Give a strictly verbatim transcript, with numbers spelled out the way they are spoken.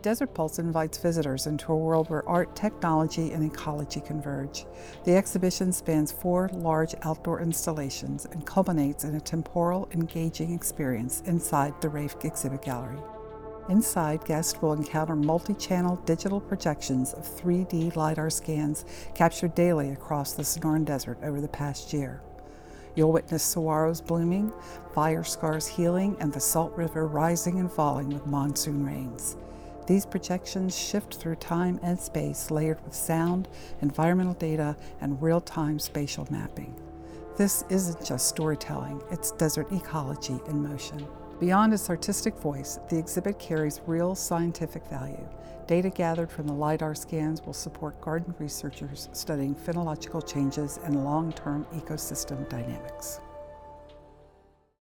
Desert Pulse invites visitors into a world where art, technology, and ecology converge. The exhibition spans four large outdoor installations and culminates in a temporal, engaging experience inside the Rafe Exhibit Gallery. Inside, guests will encounter multi-channel digital projections of three D LiDAR scans captured daily across the Sonoran Desert over the past year. You'll witness saguaros blooming, fire scars healing, and the Salt River rising and falling with monsoon rains. These projections shift through time and space, layered with sound, environmental data, and real-time spatial mapping. This isn't just storytelling, it's desert ecology in motion. Beyond its artistic voice, the exhibit carries real scientific value. Data gathered from the LiDAR scans will support garden researchers studying phenological changes and long-term ecosystem dynamics.